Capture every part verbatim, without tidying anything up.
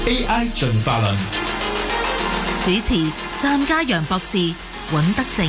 A I 進化論， 主持湛家楊博士、尹德正。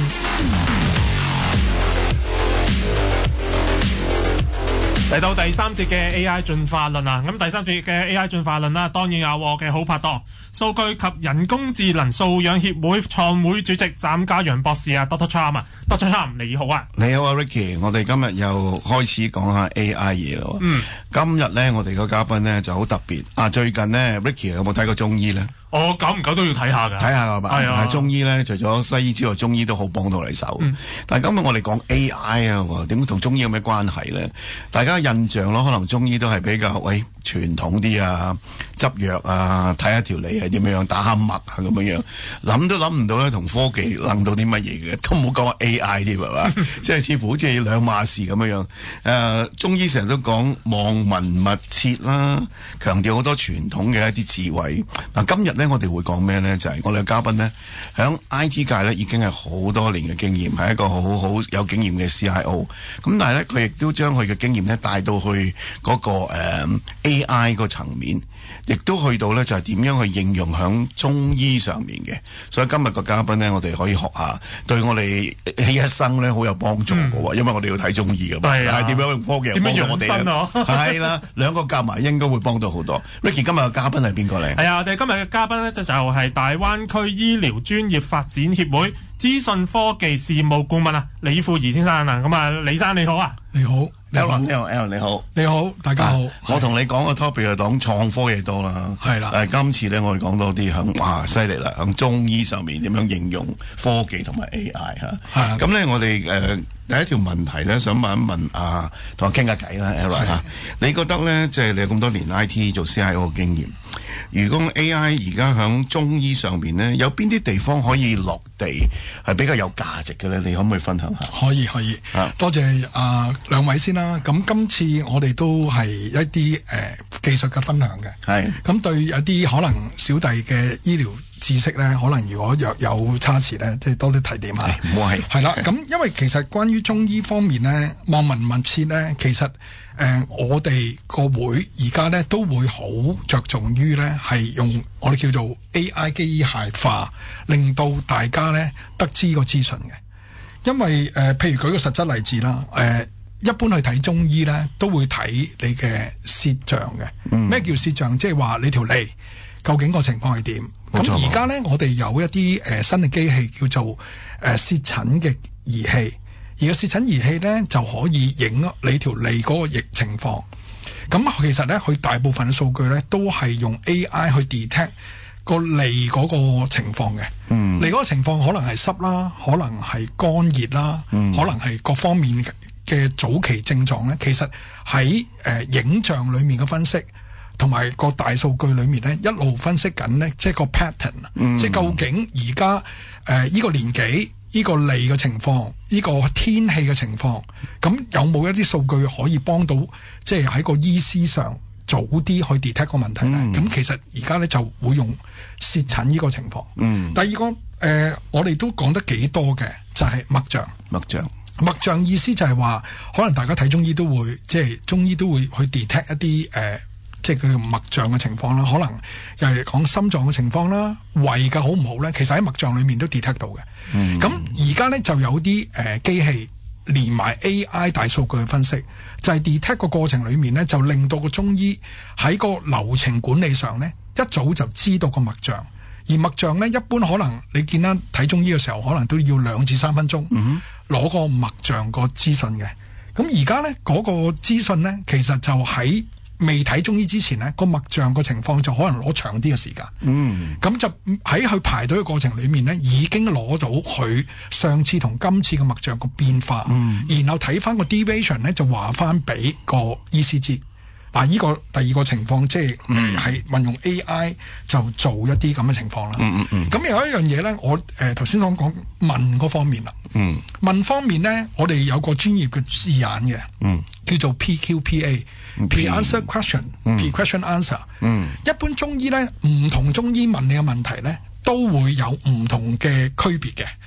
嚟到第三節嘅 A I 進化論啊，咁第三節嘅 A I 進化論啦，當然有我嘅好拍檔，數據及人工智能素養協會創會主席湛家楊博士啊 ，Doctor Cham 啊 ，Doctor Cham 你好啊， 你好啊 Ricky， 我哋今日又開始講下 A I 嘢咯。嗯，今日咧我哋個嘉賓咧就好特別啊，最近咧 Ricky 有冇睇過中醫咧？ 我久唔久都要睇下㗎， 睇下係嘛？ 係啊， 中醫咧，除咗西醫之外，中醫都好幫到你手。嗯、但係今日我哋講 A I 啊，點同中醫有咩關係咧？大家印象咯，可能中醫都係比較喂傳統啲啊，執藥啊，睇下條脷係點樣樣，打下脈啊咁樣樣，諗都諗唔到咧，同科技諗到啲乜嘢嘅，都唔好講話 A I 添係嘛？即係似乎好似兩碼事咁樣樣。誒、呃，中醫成日都講望聞問切啦，強調好多傳統嘅一啲智慧。嗱、呃，今日咧。我哋會講咩呢？就係、是、我哋嘅嘉賓呢，響 I T 界呢已經係好多年嘅經驗，係一個好好有經驗嘅 C I O。咁但係呢，佢亦都將佢嘅經驗呢帶到去嗰、那個誒、呃、A I 個層面，亦都去到呢就係、是、點樣去應用響中醫上面嘅。所以今日個嘉賓呢，我哋可以學下，對我哋一生呢好有幫助嘅喎。嗯、因為我哋要睇中醫㗎嘛，係點、啊、樣用科技幫到我哋呢？係啦，兩個夾埋應該會幫到好多。Ricky 今日嘅嘉賓係邊個嚟？ 係啊，我哋今日嘅嘉賓呢，就係大灣區醫療專業發展協會資訊科技事務顧問啊，李富儀先生啊，咁啊，李生你好啊， 你好，你好 Alan Alan 你好， 你好，大家好。啊、 我同你講個 topic 係講創科嘢多啦，係啦，但係今次咧我哋講多啲響，哇，犀利啦，響中醫上面點樣應用科技同埋 A I 吓，係咁咧我哋誒、呃、第一條問題咧想問一問啊，同我傾下偈啦 Alan 吓，你覺得咧即係你有咁多年 I T 做 C I O 嘅經驗？如果 A I 而家響中醫上面呢，有邊啲地方可以落地係比較有價值嘅咧？你可唔可以分享下？ 可以可以，啊、多謝啊兩位先啦。咁今次我哋都係一啲誒、呃、技術嘅分享嘅，係咁是對有啲可能小弟嘅醫療知識咧，可能如果若有差池咧，即係多啲提點下。 唔好係係啦。 咁因為其實關於中醫方面咧，望聞問切咧，其實。誒、呃，我哋個會而家咧都會好着重於咧係用我哋叫做 A I 機械化，令到大家咧得知個資訊嘅。因為誒、呃，譬如舉個實質例子啦，誒、呃，一般去睇中醫咧都會睇你嘅舌象嘅。咩、嗯、叫舌象？即係話你條脷究竟個情況係點？咁而家咧我哋有一啲誒、呃、新嘅機器叫做誒舌診嘅儀器。而個舌診儀器咧就可以影你條脷嗰個疫情況，咁其實咧佢大部分嘅數據咧都係用 A I 去 detect 個脷嗰個情況嘅，嗯，脷嗰個情況可能係濕啦，可能係乾熱啦，嗯、可能係各方面嘅早期症狀咧，其實喺誒、呃、影像裏面嘅分析同埋個大數據裏面咧一路分析緊咧，即係個 pattern，嗯、即係究竟而家誒呢個年紀。呢個脷嘅情況，呢、這個天氣嘅情況，咁有冇一啲數據可以幫到，即係喺個醫師上早啲去 detect 個問題咧？咁、嗯、其實而家咧就會用舌診呢個情況。嗯，第二個誒、呃，我哋都講得幾多嘅，就係脈象。脈象，脈象意思就係話，可能大家睇中醫都會，即係中醫都會去 detect 一啲誒。呃即係佢哋脈象嘅情況啦，可能又係講心臟嘅情況啦，胃嘅好唔好咧？其實喺脈象裏面都 detect 到嘅。咁而家咧就有啲誒機器連埋 A I 大數據嘅分析，就係、是、detect 個過程裏面咧，就令到個中醫喺個流程管理上咧，一早就知道個脈象。而脈象咧，一般可能你見啦睇中醫嘅時候，可能都要兩至三分鐘攞、嗯、個脈象個資訊嘅。咁而家咧嗰個資訊咧，其實就喺未睇中醫之前呢，個脈象個情況就可能攞長啲嘅時間。嗯，咁就喺佢排隊嘅過程裏面呢，已經攞到佢上次同今次嘅脈象個變化。嗯，然後睇翻個 deviation 呢，就話翻俾個醫師知。嗱、啊，呢、這個第二個情況即係係運用 A I 就做一啲咁嘅情況啦。嗯嗯嗯。咁有一樣嘢呢，我誒頭先所講問嗰方面啦。嗯。問方面呢，我哋有個專業嘅字眼嘅。嗯。叫做 P Q P A。P answer question，P question answer。嗯。一般中醫呢，唔同中醫問你嘅問題呢，都會有唔同嘅區別嘅。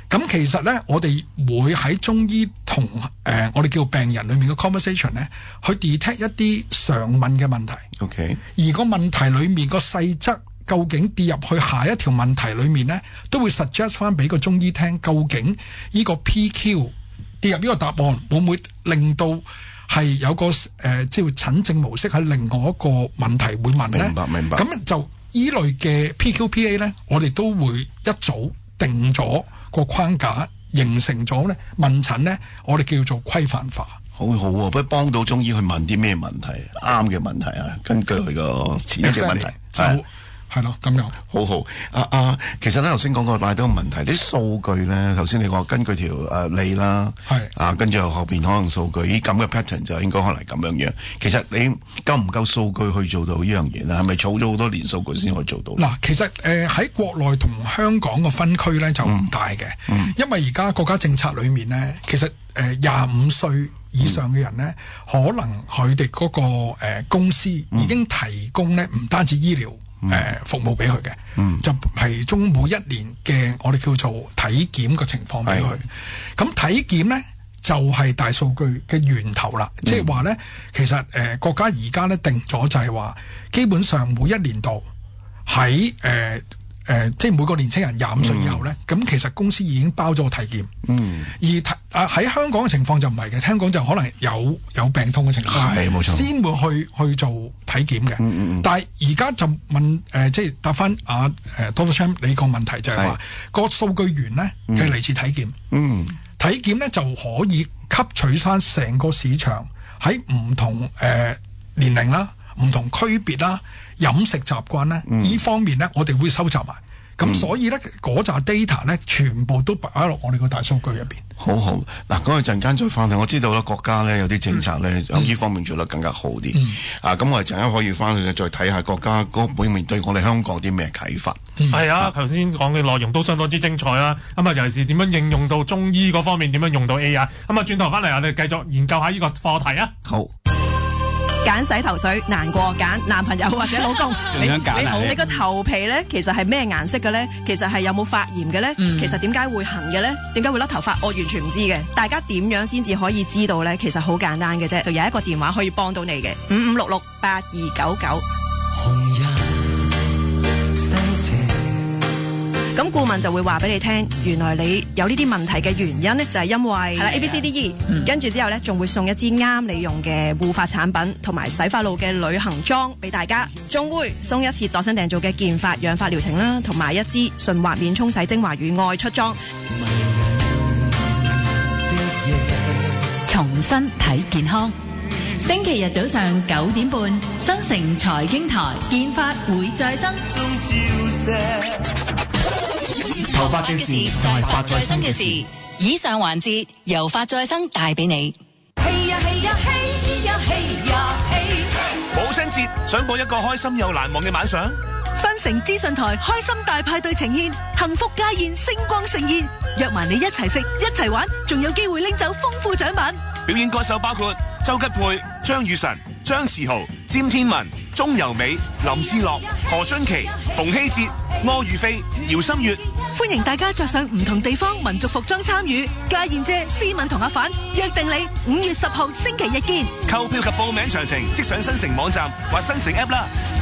咁其實咧，我哋會喺中醫同誒、呃、我哋叫病人裏面嘅 conversation 咧，去 detect 一啲常問嘅問題。 OK， 而個問題裏面個細則究竟跌入去下一條問題裏面咧，都會 suggest 翻俾個中醫聽，究竟呢個 P Q 跌入呢個答案會唔會令到係有個誒、呃、即係診症模式喺另外一個問題會問咧？ 明白明白。 咁就依類嘅 P Q P A 咧，我哋都會一早定咗個框架，形成咗咧問診咧，我哋叫做規範化。 好好喎，不幫到中醫去問啲咩問題，啱嘅問題啊，根據佢個前一隻問題。 就係咯，咁樣好好。啊啊，其實咧頭先講過帶到個問題，啲數據咧，頭先你話根據條誒例啦， 係啊，跟住後邊可能數據，咦咁嘅 pattern 就應該可能咁樣樣。其實你夠唔夠數據去做到呢樣嘢咧？係咪儲咗好多年數據先可以做到？ 嗱，其實誒喺、呃、國內同香港個分區咧就唔大嘅，嗯、因為而家國家政策裏面咧，其實誒廿五歲以上嘅人咧，嗯、可能佢哋嗰個誒、呃、公司已經提供咧唔單止醫療。誒、嗯呃，服務俾佢嘅，嗯、就其中每一年嘅我哋叫做體檢嘅情況俾佢。咁的體檢咧就係、是、大數據嘅源頭啦，即係話咧，其實誒、呃、國家而家咧定咗就係話，基本上每一年度喺誒誒，即係每個年青人廿五歲以後咧，咁、嗯、其實公司已經包咗個體檢。嗯，而啊喺香港嘅情況就唔係嘅，香港就可能有有病痛嘅情況，係冇錯，先會去去做體檢嘅。嗯嗯嗯。但係而家就問誒、呃，即係答翻啊誒 Doctor Chan 你個問題就係話個數據源咧係嚟自體檢。嗯，體檢咧就可以吸取翻成個市場喺唔同誒、呃、年齡啦、唔同區別啦、飲食習慣咧呢、嗯、方面咧，我哋會收集埋。咁、嗯、所以咧，嗰扎 data 咧，全部都擺落我哋個大數據入邊。 好好，嗱，嗰陣間再翻去，我知道啦，國家咧有啲政策咧，喺呢、嗯、方面做得更加好啲。嗯、啊，咁我哋陣間可以翻去再睇下國家嗰方面對我哋香港啲咩啟發。 係、嗯、啊，頭先講嘅內容都相當之精彩啦。咁啊，尤其是點樣應用到中醫嗰方面，點樣用到 A I。咁啊，轉頭翻嚟，我哋繼續研究下呢個課題啊。 好。 揀洗頭水難過揀男朋友或者老公。 你你好， 你個頭皮咧其實係咩顏色嘅咧？其實係有冇發炎嘅咧？嗯、其實點解會痕嘅咧？點解會甩頭髮？我完全唔知嘅。大家點樣先至可以知道咧？其實好簡單嘅啫，就有一個電話可以幫到你嘅，五五六六八二九九。咁顧問就會話俾你聽，原來你有呢啲問題嘅原因呢，就係因為係啦 A B C D E，跟住之後呢，仲會送一支啱你用嘅護髮產品同埋洗髮露嘅旅行裝俾大家，仲會送一次度身訂造嘅健髮養髮療程啦，同埋一支順滑免沖洗精華乳外出裝。 重新睇健康，星期日早上九點半，新城財經台健髮會再生。 頭髮嘅事就係髮再生嘅事，以上環節由髮再生帶俾你。 嘿呀嘿呀嘿呀嘿呀嘿！ 母親節想過一個開心又難忘嘅晚上， 新城資訊台開心大派對呈現，幸福家宴星光盛宴，約埋你一齊食一齊玩，仲有機會拎走豐富獎品。 表演歌手包括周吉佩、張雨晨、張馳豪、詹天文、鐘柔美、林志樂、何津琪、馮希哲、柯宇飛、姚心月。 歡迎大家着上唔同地方民族服裝參與。家燕姐、思敏同阿反約定你五月十號星期日見。 購票及報名詳情即上新城網站或新城 App 啦。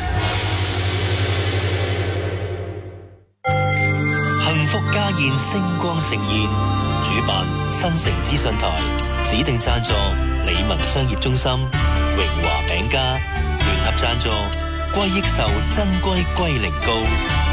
幸福家宴星光盛宴，主辦新城資訊台，指定贊助李文商業中心、榮華餅家，聯合贊助歸益壽珍龜龜苓膏。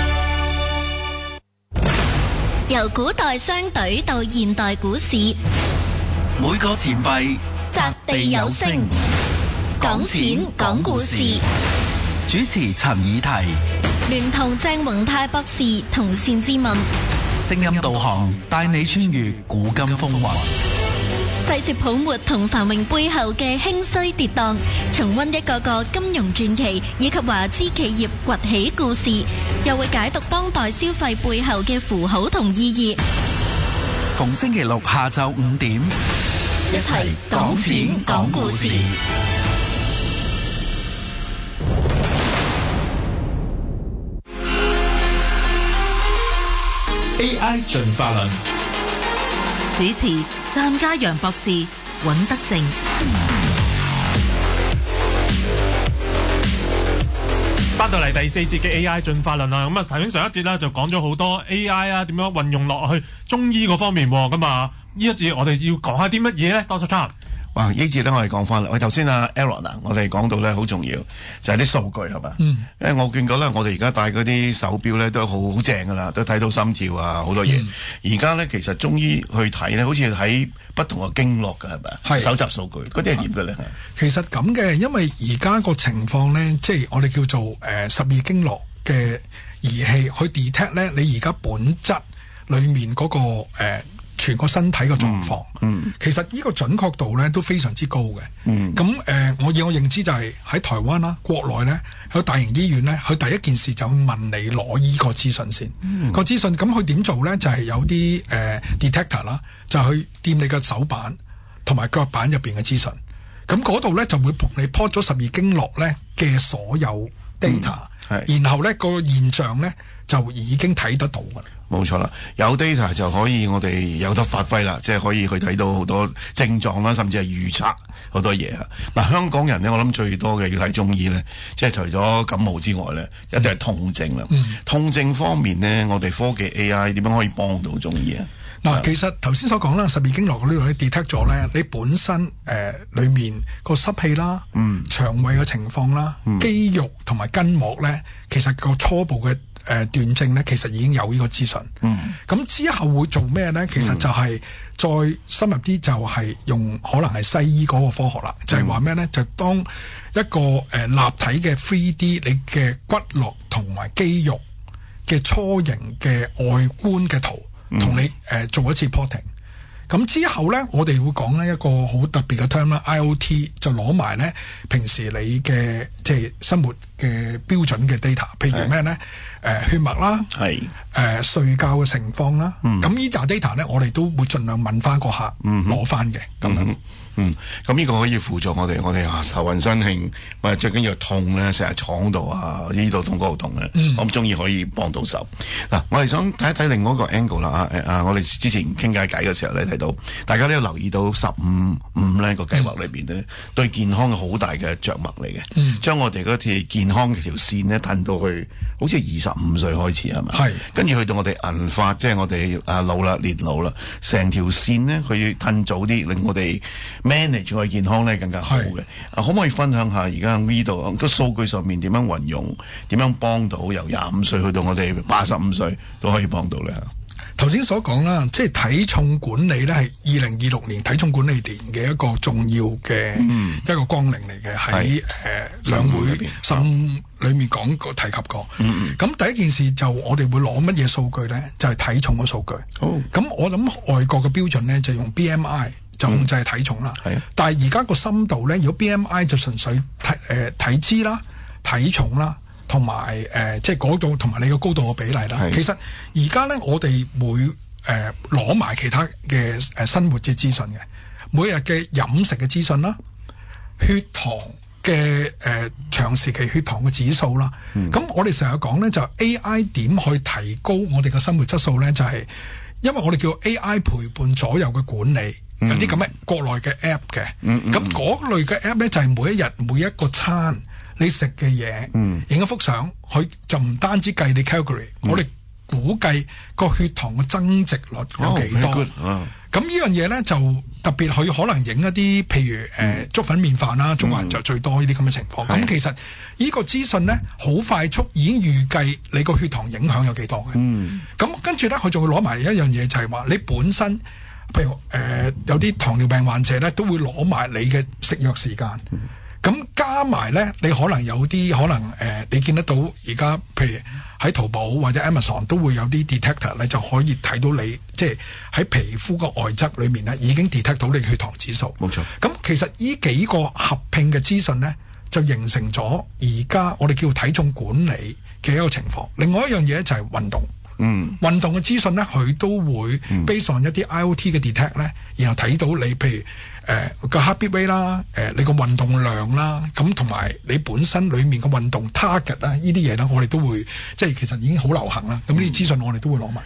由古代商隊到現代股市， 每個錢幣擲地有聲，講錢講故事。 主持陳以提， 聯同鄭宏泰博士同單志文， 聲音導航帶你穿越古今風雲， 細說泡沫同繁榮背後嘅興衰跌宕，重溫一個個金融傳奇以及華資企業崛起故事，又會解讀當代消費背後嘅符號同意義。 逢星期六下晝五點， 一齊講錢講故事。 A I 進化論主持湛家楊博士、尹德正。 翻到嚟第四節嘅 A I 進化論啦，咁啊頭先上一節啦就講咗好多 A I 啊點樣運用落去中醫嗰方面喎，咁啊呢一節我哋要講下啲乜嘢咧？多謝差。 哇！呢節咧我哋講翻啦，喂頭先啊 Aaron 啊，我哋講到咧好重要，就係啲數據係嘛？嗯。因為我見過咧，我哋而家戴嗰啲手錶咧都好好正噶啦，都睇到心跳啊好多嘢。而家咧其實中醫去睇咧，好似睇不同嘅經絡㗎係咪？係。搜集數據，嗰啲係點嘅咧？ 其實咁嘅，因為而家個情況咧，即係我哋叫做誒、呃、十二經絡嘅儀器去 detect 咧，你而家本質裡面嗰、那個、呃全個身體嘅狀況，嗯嗯、其實呢個準確度咧都非常之高嘅。咁誒、嗯呃，我以我認知就係喺台灣啦，國內咧有大型醫院咧，佢第一件事就會問你攞依個資訊先。嗯、個資訊咁佢點做咧？就係、是、有啲誒、呃、detector 啦，就去掂你嘅手板同埋腳板入邊嘅資訊。咁嗰度咧就會同你 plot 咗十二經絡咧嘅所有 data，、嗯、然後咧、個現象咧就已經睇得到㗎啦。 冇錯啦，有 data 就可以我哋有得發揮啦，即係可以去睇到好多症狀啦，甚至係預測好多嘢啊！嗱，香港人咧，我諗最多嘅要睇中醫咧，即係除咗感冒之外咧，一定係痛症啦。嗯、痛症方面咧，我哋科技 A I 點樣可以幫到中醫啊？ 嗱，其實頭先所講啦，十二經絡嗰呢度咧 detect 咗咧，你本身誒、呃、裡面個濕氣啦、嗯、腸胃嘅情況啦、嗯、肌肉同埋筋膜咧，其實個初步嘅誒、呃、斷症咧，其實已經有呢個資訊。嗯，咁之後會做咩咧？其實就係再深入啲，就係用可能係西醫嗰個科學啦。嗯、就係話咩咧？就當一個誒、呃、立體嘅 three D 你嘅骨骼同埋肌肉嘅初形嘅外觀嘅圖，同、嗯、你誒、呃、做一次 plotting。咁之後咧，我哋會講咧一個好特別嘅 term 啦 ，I O T 就攞埋咧平時你嘅即係生活嘅標準嘅 data， 譬如咩咧？誒、呃、血脈啦，係誒、呃、睡覺嘅情況啦。咁、嗯、呢扎 data 咧，我哋都會盡量問翻個客攞翻嘅咁樣。 嗯，咁呢個可以輔助我哋，我哋啊頭暈身興，或者最緊要痛咧，成日坐度啊，呢度痛嗰度痛咧，嗯、我唔中意可以幫到手。嗱、啊，我哋想睇一睇另外一個 angle 啦啊！啊，我哋之前傾偈偈嘅時候咧，睇到大家都有留意到十五五呢個計劃裏邊咧，嗯、對健康嘅好大嘅着墨嚟嘅，嗯、將我哋嗰條健康嘅條線咧，褪到去好似二十五歲開始係咪？係，跟住去到我哋銀髮，即係我哋啊老啦，年老啦，成條線咧，佢要褪早啲，令我哋manage 我哋健康咧更加好嘅。啊，可唔可以分享下而家呢度個數據上面點樣運用，點樣幫到由廿五歲去到我哋八十五歲都可以幫到咧？ 頭先所講啦，即係體重管理咧，係二零二六年體重管理年嘅一個重要嘅一個綱領嚟嘅，喺誒兩會十五裏面講過提及過。咁、嗯嗯、第一件事就我哋會攞乜嘢數據咧？就係、是、體重嘅數據。咁、哦、我諗外國嘅標準咧就用 B M I 就控制體重啦。嗯、但係而家個深度咧，如果 B M I 就純粹體誒、呃、體脂啦、體重啦。同埋誒，即係嗰度同埋你個高度嘅比例啦。是其實而家咧，我哋會誒攞埋其他嘅誒、呃、生活嘅資訊嘅，每日嘅飲食嘅資訊啦，血糖嘅誒、呃、長時期血糖嘅指數啦。咁、嗯、我哋成日講咧，就 A I 點去提高我哋嘅生活質素咧，就係、是、因為我哋叫 A I 陪伴左右嘅管理，嗯、有啲咁嘅國內嘅 app 嘅。咁嗰、嗯嗯嗯、類嘅 app 咧，就係每一日每一個餐。你食嘅嘢，影一幅相，佢就唔單止計你 calorie，、嗯、我哋估計個血糖嘅增值率有幾多。咁、哦啊、呢樣嘢咧就特別，佢可能影一啲譬如誒、呃、粥粉麵飯啦，中國人就最多呢啲咁嘅情況。咁、嗯、其實個呢個資訊咧好快速已經預計你個血糖影響有幾多嘅。咁、嗯、跟住咧，佢就會攞埋一樣嘢，就係、是、話你本身，譬如誒、呃、有啲糖尿病患者咧，都會攞埋你嘅食藥時間。嗯咁加埋咧，你可能有啲可能誒、呃，你見得到而家，譬如喺淘寶或者 Amazon 都會有啲 detector，你就可以睇到你即係喺皮膚個外側裏面咧，已經 detect 到你血糖指數。冇錯。咁其實呢幾個合併嘅資訊咧，就形成咗而家我哋叫體重管理嘅一個情況。另外一樣嘢就係運動。嗯。運動嘅資訊咧，佢都會 base on一啲 I O T 嘅 detect 咧，然後睇到你譬如。誒個 heart beat rate 啦，誒你個運動量啦，咁同埋你本身裡面個運動 target 啦，呢啲嘢咧，我哋都會即係其實已經好流行啦。咁呢啲資訊我哋都會攞埋。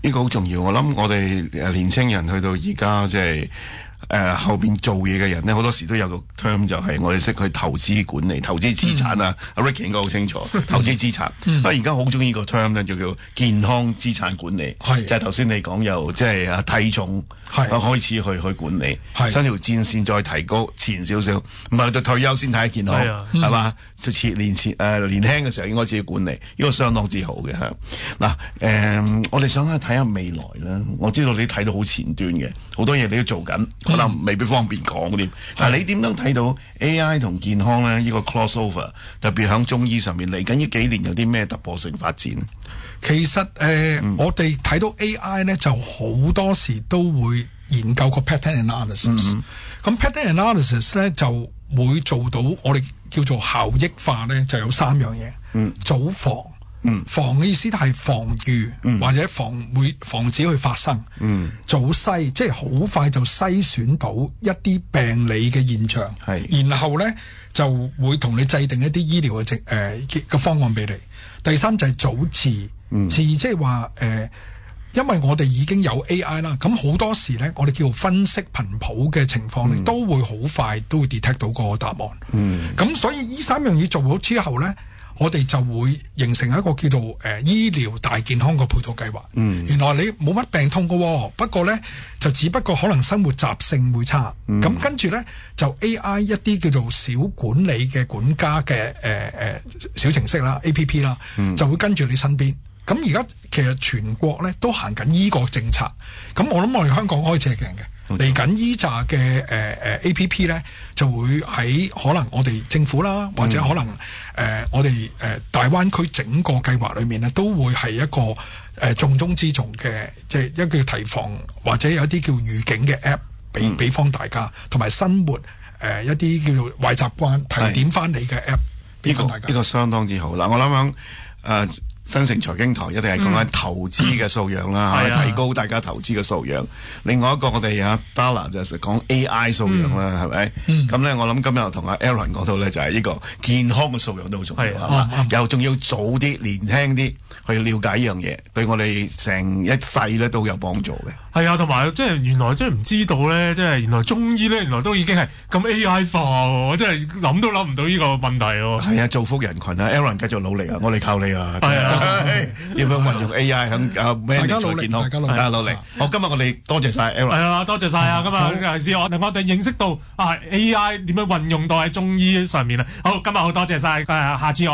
呢個好重要。我諗我哋誒年青人去到而家即係。誒、呃、後邊做嘢嘅人咧，好多時都有個 term 就係我哋識去投資管理、投資資產啊。阿、嗯、Ricky 應該好清楚投資資產。不過而家好中意個 term 咧，就叫健康資產管理。係就係頭先你講由即係啊體重開始去去管理，伸條戰線再提高前少少，唔係到退休先睇下健康係嘛？就前年前誒年輕嘅時候應該自己管理，呢、這個相當之好嘅嚇。嗱誒，我哋想睇下未來啦。我知道你睇到好前端嘅，好多嘢你都做緊。可能未必方便講啲，但係你點樣睇到 A I 同健康咧？呢、這個 crossover 特別喺中醫上面嚟緊呢幾年有啲咩突破性發展？ 其實誒，呃嗯、我哋睇到 A I 咧，就好多時都會研究個 pattern analysis。咁、嗯、pattern analysis 咧就會做到我哋叫做效益化咧，就有三樣嘢。嗯，早防。嗯，防嘅意思都係防禦，嗯、或者防會防止佢發生。嗯，早篩即係好快就篩選到一啲病理嘅現象，係，然後咧就會同你制定一啲醫療嘅誒嘅方案俾你。第三就係早治，嗯、治即係話誒，因為我哋已經有 A I 啦，咁好多時咧我哋叫分析頻譜嘅情況咧，嗯、都會好快都會 detect 到個答案。嗯，咁所以呢三樣嘢做好之後咧，我哋就會形成一個叫做誒、呃、醫療大健康嘅配套計劃。嗯，原來你冇乜病痛嘅，不過咧就只不過可能生活習性會差。咁、嗯、跟住咧就 A I 一啲叫做小管理嘅管家嘅誒誒小程式啦 A P P 啦，嗯、就會跟住你身邊。咁而家其實全國咧都行緊依個政策。咁我諗我哋香港開始係勁嘅。嚟緊依扎嘅誒誒 A P P 咧，就會喺可能我哋政府啦，或者可能誒、嗯呃、我哋誒、呃、大灣區整個計劃裏面咧，都會係一個誒、呃、重中之重嘅，即係一個提防或者有一啲叫預警嘅 app 俾俾翻大家，同埋生活誒、呃、一啲叫做壞習慣提點翻你嘅 app 俾翻大家。呢、這個這個相當之好嗱，我諗響誒。呃新城財經台一定係講緊投資嘅素養啦，嗯、提高大家投資嘅素養。另外一個我哋阿 Dalla 就係講 A I 素養啦，係咪？咁咧，我諗今日同阿 Aaron 講到咧，就係呢個健康嘅素養都好重要，係嘛？嗯、又仲要早啲、年輕啲去了解呢樣嘢，對我哋成一世咧都有幫助嘅。 係啊，同埋即係原來即係唔知道咧，即係原來中醫咧，原來都已經係咁 A I 化喎，我真係諗都諗唔到呢個問題喎。 係啊，造福人群啊 ，Aaron 繼續努力啊，我哋靠你啊。係啊。點樣運用 A I 響啊咩健康？大家努力，大家努力。好，今日我哋多謝晒 Aaron。係啊，多謝晒啊！今日尤其是我令我哋認識到啊 A I 點樣運用到喺中醫上面啊。好，今日好多謝晒，誒，下次我。